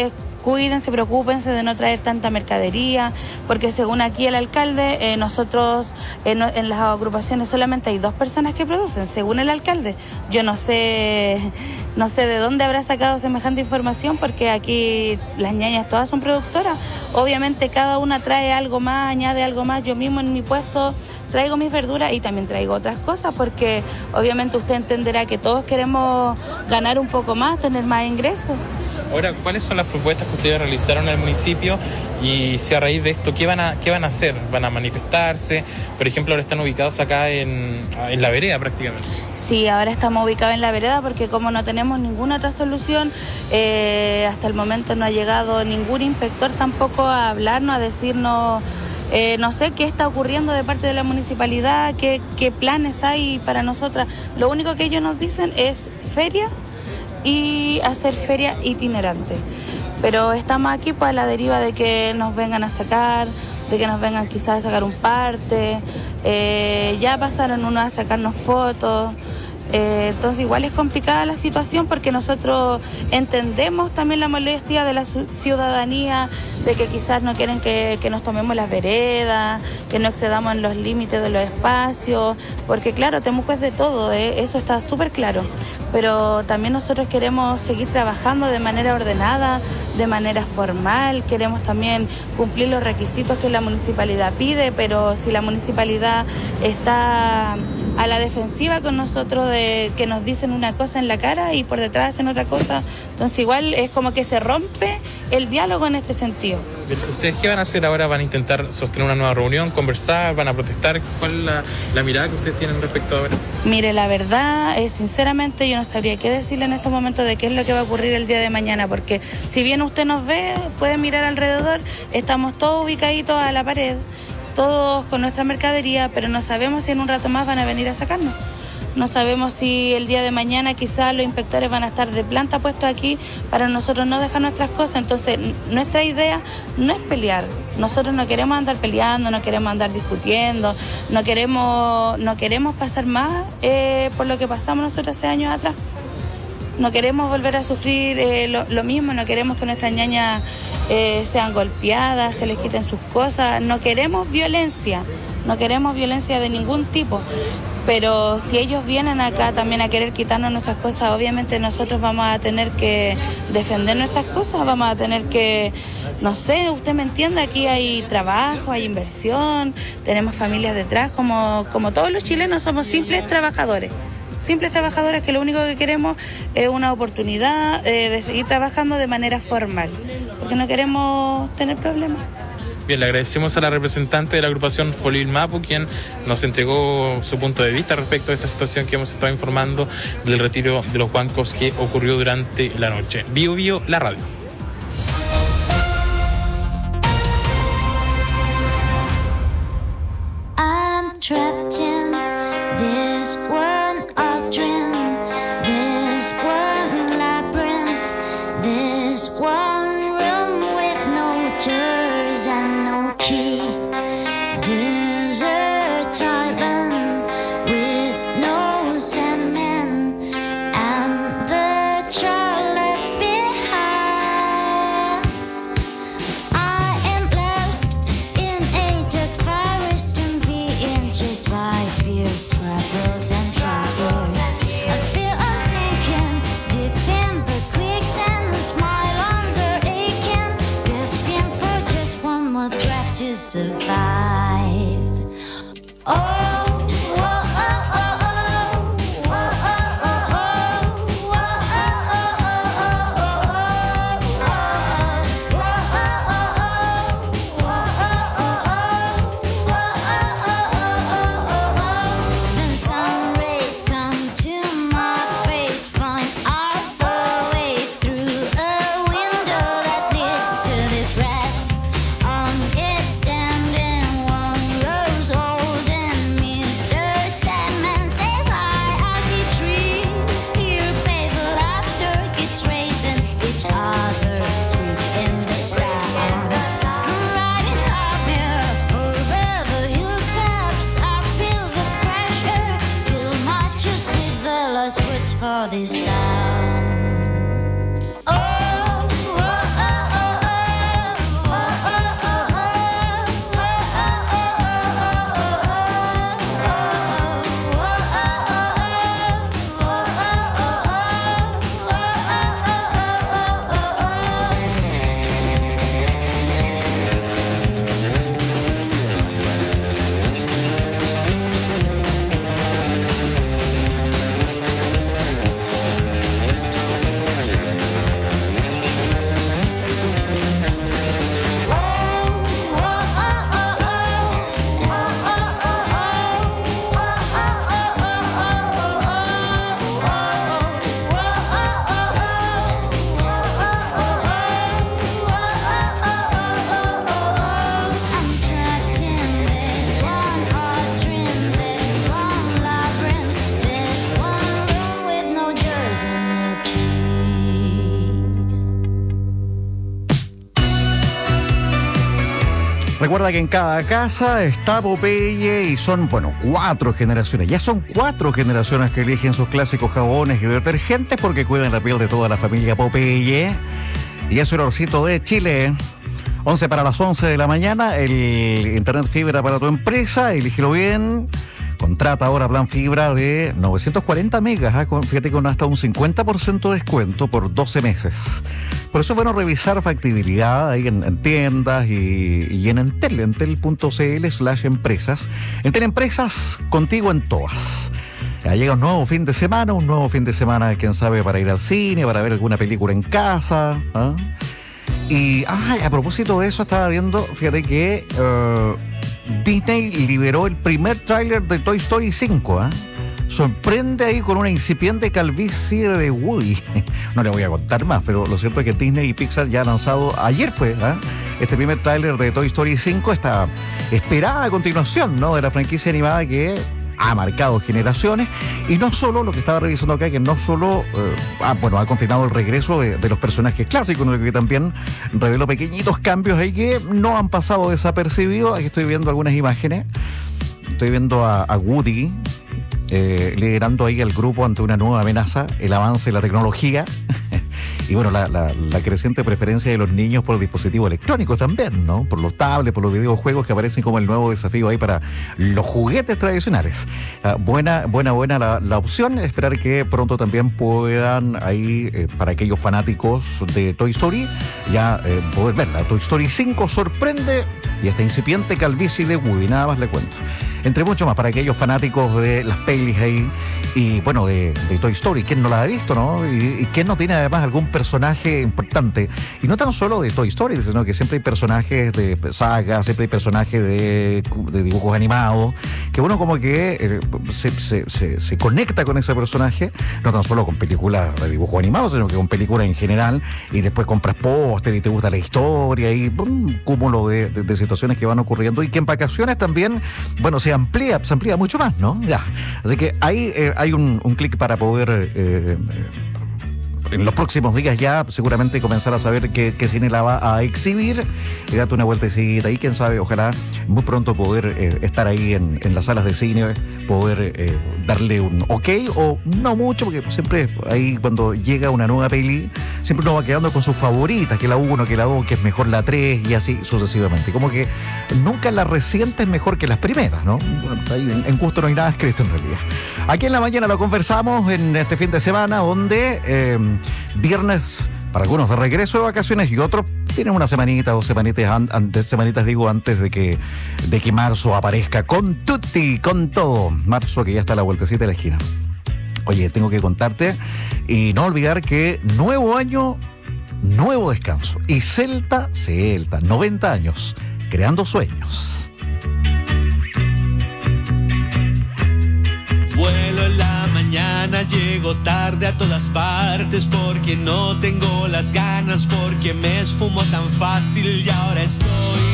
cuídense, preocúpense de no traer tanta mercadería, porque según aquí el alcalde, eh, nosotros eh, no, en las agrupaciones solamente hay dos personas que producen, según el alcalde. Yo no sé, no sé de dónde habrá sacado semejante información, porque aquí las ñañas todas son productoras. Obviamente cada una trae algo más, añade algo más. Yo mismo en mi puesto traigo mis verduras y también traigo otras cosas, porque obviamente usted entenderá que todos queremos ganar un poco más, tener más ingresos. Ahora, ¿cuáles son las propuestas que ustedes realizaron en el municipio? Y si a raíz de esto, ¿qué van a, qué van a hacer? ¿Van a manifestarse? Por ejemplo, ahora están ubicados acá en, en la vereda prácticamente. Sí, ahora estamos ubicados en la vereda porque como no tenemos ninguna otra solución, eh, hasta el momento no ha llegado ningún inspector tampoco a hablarnos, a decirnos... Eh, no sé qué está ocurriendo de parte de la municipalidad, qué, qué planes hay para nosotras. Lo único que ellos nos dicen es feria y hacer feria itinerante. Pero estamos aquí pues a la deriva de que nos vengan a sacar, de que nos vengan quizás a sacar un parte. Eh, ya pasaron unos a sacarnos fotos. Eh, entonces igual es complicada la situación porque nosotros entendemos también la molestia de la ciudadanía, de que quizás no quieren que, que nos tomemos las veredas, que no excedamos en los límites de los espacios, porque claro, Temuco es de todo, ¿eh? Eso está súper claro, pero también nosotros queremos seguir trabajando de manera ordenada, de manera formal, queremos también cumplir los requisitos que la municipalidad pide, pero si la municipalidad está a la defensiva con nosotros, de que nos dicen una cosa en la cara y por detrás hacen otra cosa, entonces igual es como que se rompe el diálogo en este sentido. ¿Ustedes qué van a hacer ahora? ¿Van a intentar sostener una nueva reunión, conversar, van a protestar? ¿Cuál es la, la mirada que ustedes tienen respecto a ahora? Mire, la verdad, eh, sinceramente yo no sabría qué decirle en estos momentos de qué es lo que va a ocurrir el día de mañana, porque si bien usted nos ve, puede mirar alrededor, estamos todos ubicaditos a la pared, todos con nuestra mercadería, pero no sabemos si en un rato más van a venir a sacarnos. No sabemos si el día de mañana quizás los inspectores van a estar de planta puestos aquí para nosotros no dejar nuestras cosas. Entonces, nuestra idea no es pelear. Nosotros no queremos andar peleando, no queremos andar discutiendo, no queremos, no queremos pasar más eh, por lo que pasamos nosotros hace años atrás. No queremos volver a sufrir eh, lo, lo mismo, no queremos que nuestras ñañas eh, sean golpeadas, se les quiten sus cosas. No queremos violencia, no queremos violencia de ningún tipo. Pero si ellos vienen acá también a querer quitarnos nuestras cosas, obviamente nosotros vamos a tener que defender nuestras cosas, vamos a tener que, no sé, usted me entiende, aquí hay trabajo, hay inversión, tenemos familias detrás, como, como todos los chilenos somos simples trabajadores. Simples trabajadores que lo único que queremos es una oportunidad eh, de seguir trabajando de manera formal, porque no queremos tener problemas. Bien, le agradecemos a la representante de la agrupación Folil Mapu, quien nos entregó su punto de vista respecto a esta situación que hemos estado informando del retiro de los bancos que ocurrió durante la noche. Bio Bio, la radio. I'm trapped in this one odd dream, this one labyrinth, this one room with no doors and no key. Desert island with no sandman and the child left behind. I am lost in a dark forest and being chased by fierce troubles and troubles. I feel I'm sinking deep in the quicksand. My lungs are aching, gasping for just one more breath to survive. Oh. For this sound. Oh, oh, oh, oh, Recuerda que en cada casa está Popeye y son, bueno, cuatro generaciones. Ya son cuatro generaciones que eligen sus clásicos jabones y detergentes porque cuidan la piel de toda la familia Popeye. Y es un olorcito de Chile. once para las once de la mañana, el internet fibra para tu empresa, elígelo bien. Contrata ahora plan fibra de novecientos cuarenta megas, ¿eh? Con, fíjate con hasta un cincuenta por ciento de descuento por doce meses. Por eso es bueno revisar factibilidad ahí en, en tiendas y, y en Entel, entel.cl slash empresas. Entel Empresas, contigo en todas. Ya llega un nuevo fin de semana, un nuevo fin de semana, quién sabe, para ir al cine, para ver alguna película en casa, ¿eh? Y ay, a propósito de eso, estaba viendo, fíjate que uh, Disney liberó el primer tráiler de Toy Story cinco, ¿eh? Sorprende ahí con una incipiente calvicie de Woody. No le voy a contar más, pero lo cierto es que Disney y Pixar ya han lanzado, ayer fue, ¿eh? este primer tráiler de Toy Story cinco, esta esperada continuación, ¿no?, de la franquicia animada que ha marcado generaciones. Y no solo, lo que estaba revisando acá, que no solo eh, ah, bueno, ha confirmado el regreso de, de los personajes clásicos, sino que también reveló pequeñitos cambios ahí que no han pasado desapercibidos. Aquí estoy viendo algunas imágenes. Estoy viendo a, a Woody eh, liderando ahí al grupo ante una nueva amenaza, el avance de la tecnología. Y bueno, la, la, la creciente preferencia de los niños por los dispositivos electrónicos también, ¿no? Por los tablets, por los videojuegos que aparecen como el nuevo desafío ahí para los juguetes tradicionales. Uh, buena, buena, buena la, la opción. Esperar que pronto también puedan ahí, eh, para aquellos fanáticos de Toy Story, ya eh, poder verla. Toy Story cinco sorprende y esta incipiente calvicie de Woody, nada más le cuento. Entre mucho más para aquellos fanáticos de las pelis ahí y bueno, de, de Toy Story. ¿Quién no la ha visto, no? Y, y quién no tiene además algún personaje importante. Y no tan solo de Toy Story, sino que siempre hay personajes de sagas, siempre hay personajes de, de dibujos animados, que uno como que eh, se, se, se, se conecta con ese personaje, no tan solo con películas de dibujos animados, sino que con películas en general, y después compras póster y te gusta la historia y un cúmulo de, de, de situaciones que van ocurriendo y que en vacaciones también, bueno, se amplía, se amplía mucho más, ¿no? Ya. Así que ahí eh, hay un, un clic para poder eh, en los próximos días ya seguramente comenzar a saber qué, qué cine la va a exhibir y darte una vueltecita y quién sabe, ojalá muy pronto poder eh, estar ahí en, en las salas de cine, poder eh, darle un ok o no mucho, porque siempre ahí cuando llega una nueva peli siempre uno va quedando con sus favoritas, que la uno, que la dos, que es mejor la tres y así sucesivamente, como que nunca la reciente es mejor que las primeras, ¿no? Bueno, ahí en, en gusto no hay nada escrito en realidad. Aquí en la mañana lo conversamos en este fin de semana donde eh, viernes para algunos de regreso de vacaciones y otros tienen una semanita, dos semanitas antes, semanitas digo, antes de que, de que marzo aparezca con tutti, con todo. Marzo que ya está a la vueltecita de la esquina. Oye, tengo que contarte y no olvidar que nuevo año, nuevo descanso. Y Celta, Celta, noventa años, creando sueños. Vuelo en la mañana, llego tarde a todas partes porque no tengo las ganas, porque me esfumo tan fácil y ahora estoy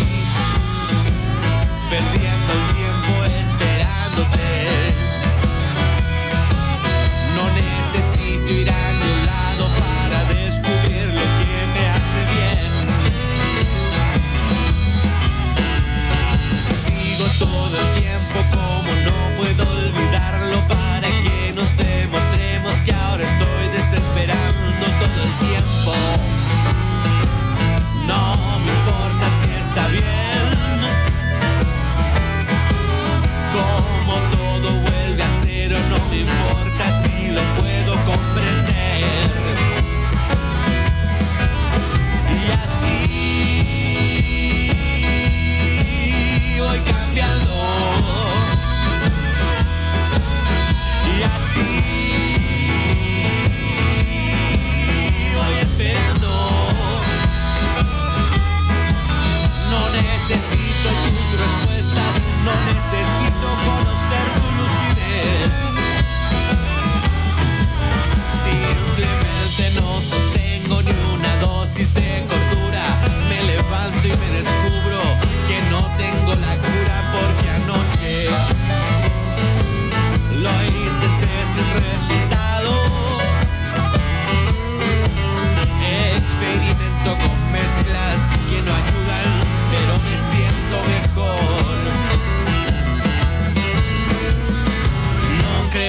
perdiendo el tiempo esperándote. No necesito ir a ningún lado para descubrir lo que me hace bien. Sigo todo el tiempo como no puedo olvidarlo para que nos demostremos que ahora estoy desesperando todo el tiempo. No me importa si está bien, como todo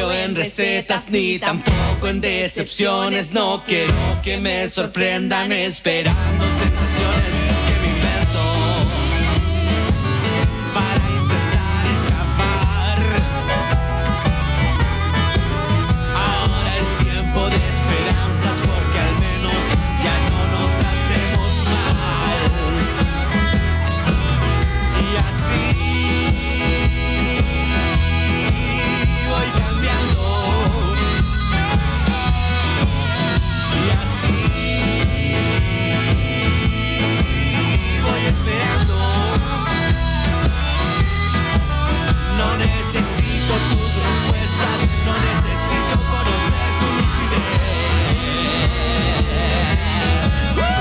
creo en recetas ni tampoco en decepciones. No quiero que me sorprendan esperando sensaciones que me invento para intentar escapar. Ahora es tiempo de esperanzas porque al menos ya no nos hacemos mal. Y así voy cambiando. Y así voy esperando. No necesito tus respuestas, no necesito conocer tu lucidez. ¡Woo!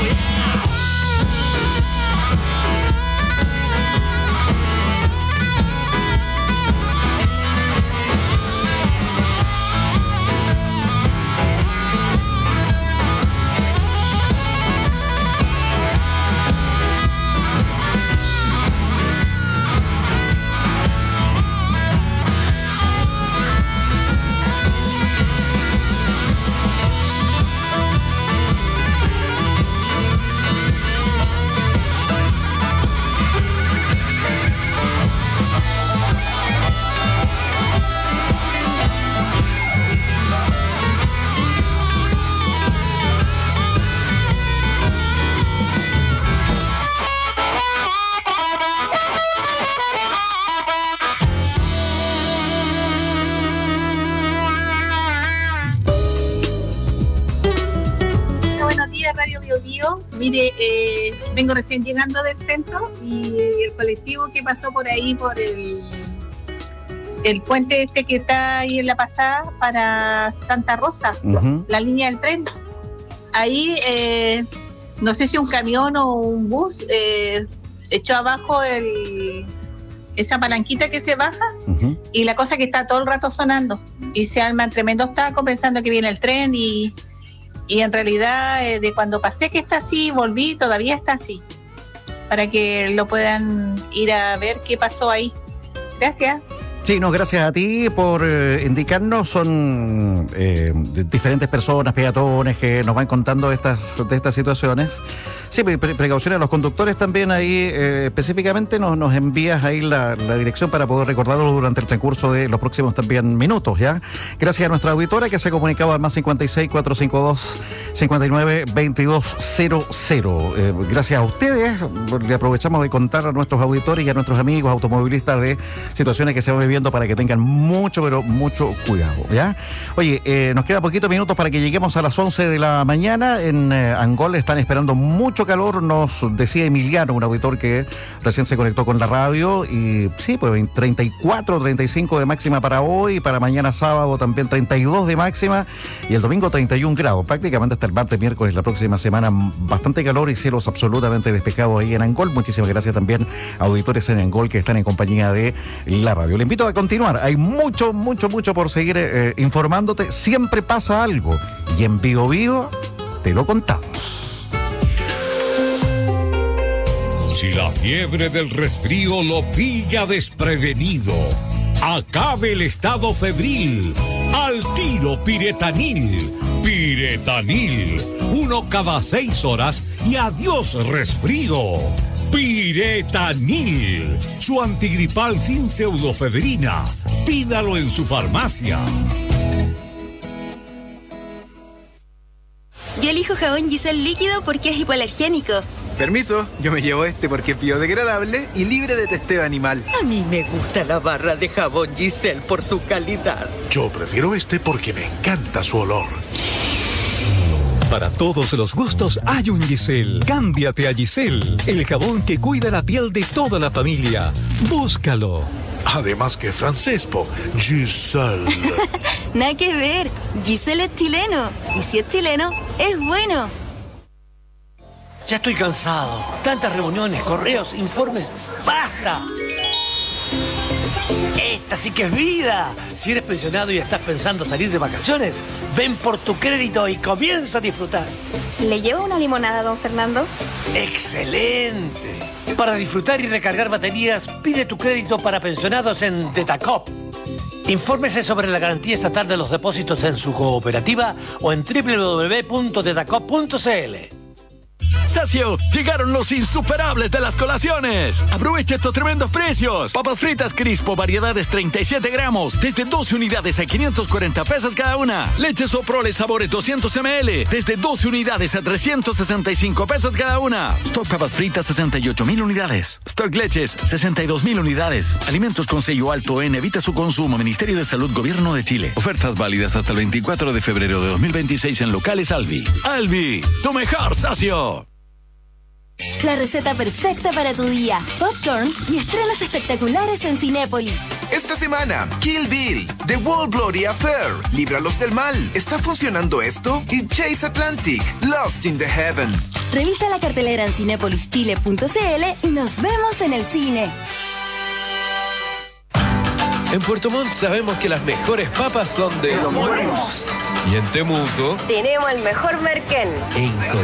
Buenos días, Radio Bio Bio. Mire, eh, vengo recién llegando del centro y el colectivo que pasó por ahí, por el, el puente este que está ahí en la pasada para Santa Rosa, Ujú. la línea del tren. Ahí, eh, no sé si un camión o un bus eh, echó abajo el, esa palanquita que se baja y la cosa que está todo el rato sonando. Y se arman tremendos tacos pensando que viene el tren y... Y en realidad, eh, de cuando pasé que está así, volví, todavía está así. Para que lo puedan ir a ver qué pasó ahí. Gracias. Sí, no, gracias a ti por eh, indicarnos. Son eh, de- diferentes personas, peatones, que nos van contando de estas, de estas situaciones. Sí, pre- pre- precauciones a los conductores también ahí, eh, específicamente nos, nos envías ahí la, la dirección para poder recordarlo durante el transcurso de los próximos también minutos, ¿ya? Gracias a nuestra auditora que se ha comunicado al más cincuenta y seis, cuatrocientos cincuenta y dos, cincuenta y nueve, veintidós cero cero. Eh, gracias a ustedes, le aprovechamos de contar a nuestros auditores y a nuestros amigos automovilistas de situaciones que se van viviendo para que tengan mucho, pero mucho cuidado, ¿ya? Oye, eh, nos queda poquitos minutos para que lleguemos a las once de la mañana. En eh, Angol están esperando mucho calor, nos decía Emiliano, un auditor que recién se conectó con la radio, y sí, pues treinta y cuatro, treinta y cinco de máxima para hoy, para mañana sábado también treinta y dos de máxima, y el domingo treinta y un grados, prácticamente hasta el martes, miércoles, la próxima semana, bastante calor y cielos absolutamente despejados ahí en Angol. Muchísimas gracias también a auditores en Angol que están en compañía de la radio. Le invito a continuar, hay mucho, mucho, mucho por seguir eh, informándote, siempre pasa algo, y en Bio Bio te lo contamos. Si la fiebre del resfrío lo pilla desprevenido, acabe el estado febril. Al tiro Piretanil. Piretanil. Uno cada seis horas y adiós resfrío. Piretanil. Su antigripal sin pseudofebrina. Pídalo en su farmacia. Yo elijo jabón Giselle líquido porque es hipoalergénico. Permiso, yo me llevo este porque es biodegradable y libre de testeo animal. A mí me gusta la barra de jabón Giselle por su calidad. Yo prefiero este porque me encanta su olor. Para todos los gustos hay un Giselle. Cámbiate a Giselle, el jabón que cuida la piel de toda la familia. Búscalo. Además que francés, po. Giselle. Nada que ver. Giselle es chileno. Y si es chileno, es bueno. Ya estoy cansado. Tantas reuniones, correos, informes. ¡Basta! Esta sí que es vida. Si eres pensionado y estás pensando salir de vacaciones, ven por tu crédito y comienza a disfrutar. ¿Le llevo una limonada, don Fernando? ¡Excelente! Para disfrutar y recargar baterías, pide tu crédito para pensionados en Detacop. Infórmese sobre la garantía estatal de los depósitos en su cooperativa o en doble u doble u doble u punto tetacop punto c l. Sacio, llegaron los insuperables de las colaciones. Aprovecha estos tremendos precios. Papas fritas Crispo, variedades treinta y siete gramos, desde doce unidades a quinientos cuarenta pesos cada una. Leche Soprole sabores doscientos mililitros, desde doce unidades a trescientos sesenta y cinco pesos cada una. Stock papas fritas sesenta y ocho mil unidades. Stock leches sesenta y dos mil unidades. Alimentos con sello alto en evita su consumo. Ministerio de Salud, Gobierno de Chile. Ofertas válidas hasta el veinticuatro de febrero de dos mil veintiséis en locales Alvi. Alvi, tu mejor socio. La receta perfecta para tu día. Popcorn y estrenos espectaculares en Cinépolis. Esta semana, Kill Bill, The World Bloody Affair, Líbralos del Mal, ¿está funcionando esto? Y Chase Atlantic, Lost in the Heaven. Revisa la cartelera en cinépolis chile punto c l y nos vemos en el cine. En Puerto Montt sabemos que las mejores papas son de Los Buenos. Y en Temuco Tenemos el mejor merquén. En